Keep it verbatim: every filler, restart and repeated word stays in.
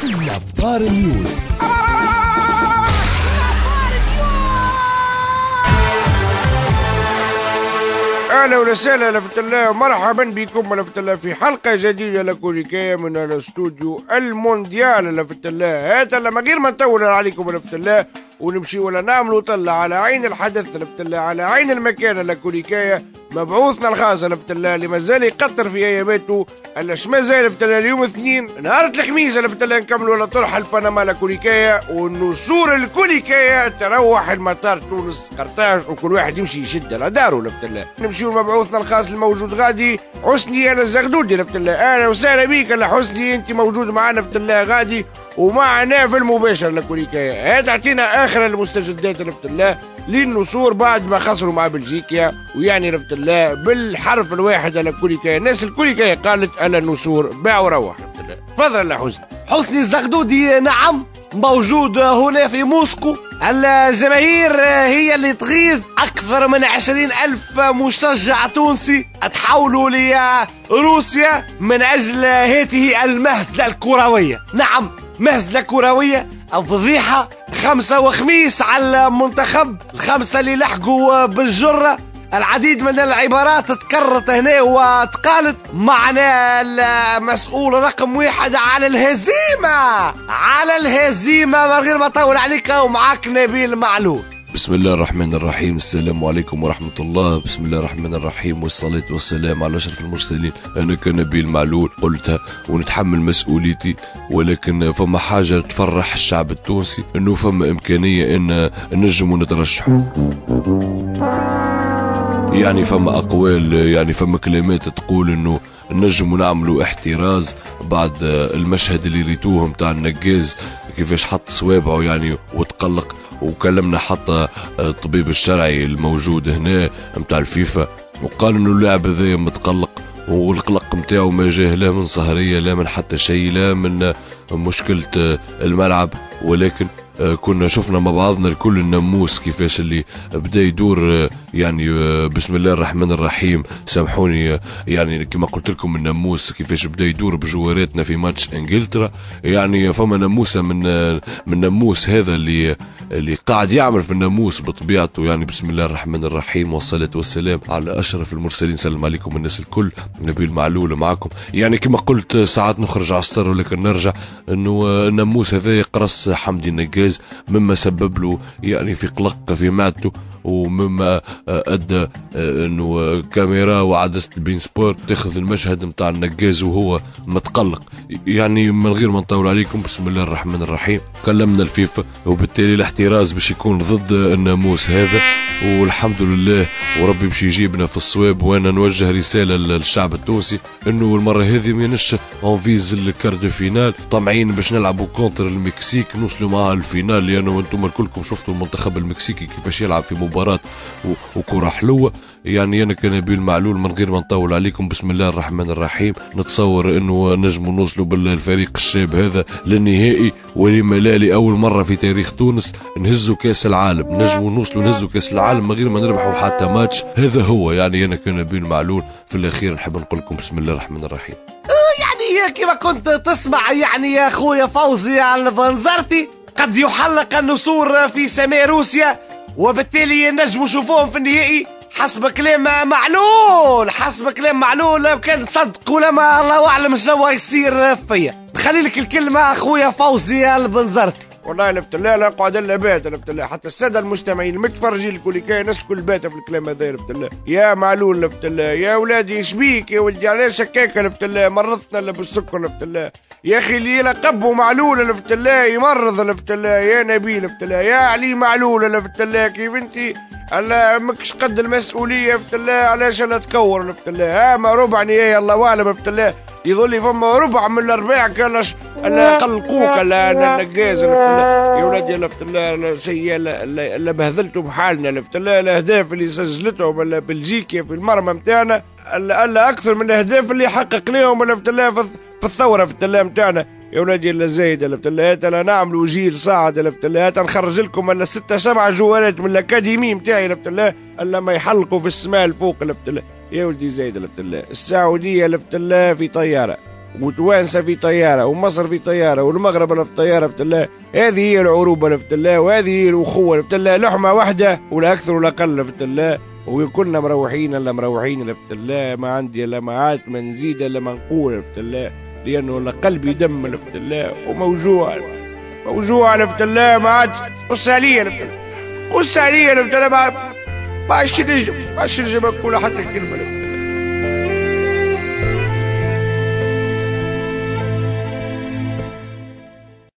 نظار نيوز. اهلا وسهلا لفت الله ومرحبا بكم لفت الله في حلقه جديده لكوريكايا من الاستوديو المونديال لفت الله. هذا لما غير ما نطول عليكم لفت الله ونمشي ولا نعملوا طلع على عين الحدث لفت الله، على عين المكان لكوريكايا مبعوثنا الخاص لفت الله اللي مازال يقطر في اياماته. الاش مازال لفت الله اليوم اثنين نهار الخميس لفت الله نكملوا على طرح البنما لكوريكايا، والنسور الكوريكايا تروح المطار تونس قرطاج وكل واحد يمشي يشد على داره لفت الله. نمشيو مبعوثنا الخاص الموجود غادي حسني انا الزغدودي لفت الله. اهلا وسهلا بيك يا حسني، انت موجود معنا لفت الله غادي ومعنا في المباشر لكوريكايا. هذا تعطينا اخر المستجدات لفت الله للنسور بعد ما خسروا مع بلجيكا، ويعني لفت الله بالحرف الواحد على كوريكايا الناس الكوريكايا قالت على النسور باع وروح لفت الله. تفضل يا حسني. حسني الزغدودي نعم موجود هنا في موسكو. الجماهير هي اللي تغيظ، أكثر من عشرين ألف مشجع تونسي تحولوا لروسيا من أجل هذه المهزلة الكروية. نعم مهزلة كروية أو فضيحة. خمسة وخميس على المنتخب، الخمسة اللي لحقوا بالجرة. العديد من العبارات تكررت هنا وتقالت. معنا المسؤول رقم واحد على الهزيمة على الهزيمة من غير ما أطول عليك، ومعاك نبيل معلول. بسم الله الرحمن الرحيم. السلام عليكم ورحمة الله. بسم الله الرحمن الرحيم والصلاة والسلام على أشرف المرسلين. أنا كنبيل معلول قلتها ونتحمل مسؤوليتي، ولكن فما حاجة تفرح الشعب التونسي أنه فما إمكانية أن نجم نترشحوا. يعني فما أقوال، يعني فما كلمات تقول أنه نجم نعملوا احتراز بعد المشهد اللي ريتوه متاع النقاز كيفاش حط صوابعه يعني وتقلق. وكلمنا حتى الطبيب الشرعي الموجود هنا متاع الفيفا وقال انه اللاعب هذا متقلق، والقلق متاعه ما جاه لا من سهرية لا من حتى شيء لا من مشكلة الملعب، ولكن كنا شفنا مع بعضنا الكل الناموس كيفاش اللي بدا يدور. يعني بسم الله الرحمن الرحيم سامحوني، يعني كما قلت لكم الناموس كيفاش بدا يدور بجواراتنا في ماتش انجلترا. يعني فما ناموسه من من ناموس هذا اللي اللي قاعد يعمل في الناموس بطبيعته. يعني بسم الله الرحمن الرحيم والصلاة والسلام على أشرف المرسلين. سلام عليكم الناس الكل، نبيل معلول معكم. يعني كما قلت ساعات نخرج عسطر ولكن نرجع انه الناموس هذا يقرص حمدي النقاز مما سبب له يعني في قلق في معدته، ومما ادى انه كاميرا وعدسة البين سبورت تاخذ المشهد متاع النقاز وهو متقلق. يعني من غير ما نطول عليكم بسم الله الرحمن الرحيم كلمنا الفيفا، وبالتالي الاحتراز باش يكون ضد الناموس هذا، والحمد لله وربي باش يجيبنا في الصواب. وانا نوجه رسالة للشعب التونسي انه المرة هذه ماناش اونفيز الكارد فينال، طمعين باش نلعبوا كونتر المكسيك نوصلوا معها الفينال، لانه انتم الكلكم شفتوا المنتخب المكسيكي كيفاش يلعب في مباراة وكرة حلوة. يعني انا كنبيل معلول من غير ما نطول عليكم بسم الله الرحمن الرحيم نتصور انه نجموا نوصلوا بالفريق الشاب هذا للنهائي، ولما لا لأول مرة في تاريخ تونس نهزوا كاس العالم، نجموا نوصلوا نهزوا كاس العالم من غير ما نربحوا حتى ماتش. هذا هو يعني انا كنبيل معلول. في الاخير نحب نقول لكم بسم الله الرحمن الرحيم. يعني كما كنت تسمع يعني يا اخويا فوزي البنزرتي، قد يحلق النسور في سماء روسيا وبالتالي نجموا نشوفوهم في النهائي حسب كلام معلول. حسب كلام معلول لو كان تصدق ولا ما الله اعلم شنو يصير فيا. نخلي لك الكلمه اخويا فوزي البنزرتي. والله لفت الله لا نقعد الا بات لفت الله، حتى الساده المستمعين المتفرجين الكوريكايا الناس الكل باته في الكلام هذا لفت الله. يا معلول لفت الله، يا ولادي ايش بيك يا ولدي علاش هكاك لفت الله، مرضتنا بالسكر لفت الله. يا اخي اللي يلقبوا معلول لفت الله يمرض لفت الله. يا نبيل لفت الله، يا علي معلول لفت الله، كيف انت الا ماكش قد المسؤوليه لفت الله علاش لا تكور لفت الله. ها ما ربع نهايه الله اعلم لفت الله، يظل فما ربع من الارباع كلاش الا قلقوك الا النقاز لفت الله. يا ولادي لفت الله شيء الا بهذلتوا بحالنا لفت الله. الاهداف اللي سجلتهم الا بلجيكا في المرمى نتاعنا الا اكثر من الاهداف اللي حققناهم لفت الله في الثوره في الله نتاعنا. يا ولادي الا زايده لفت الله، الا نعملوا جيل صاعد لفت الله، تنخرج لكم الا ستة سبعة جوارات من الاكاديمي نتاعي لفت الله الا ما يحلقوا في السماء الفوق لفت الله. يا ولدي زايده لفت الله، السعوديه لفت الله في طياره وتوانسه في طياره ومصر في طياره والمغرب في طياره في الله. هذه هي العروبه في الله، وهذه هي الاخوه في الله، لحمه واحده ولا اكثر ولا اقل في الله. وكلنا مروحين الا مروحين في الله، ما عندي الا ما عاد ما نزيد الا ما نقول في الله، لانه قلبي دم في الله وموجوع موجوع في الله. ما عادش قص عليا في الله، قص عليا في الله، ما عادش نجم ما عادش نجم اقول حتى كلمه.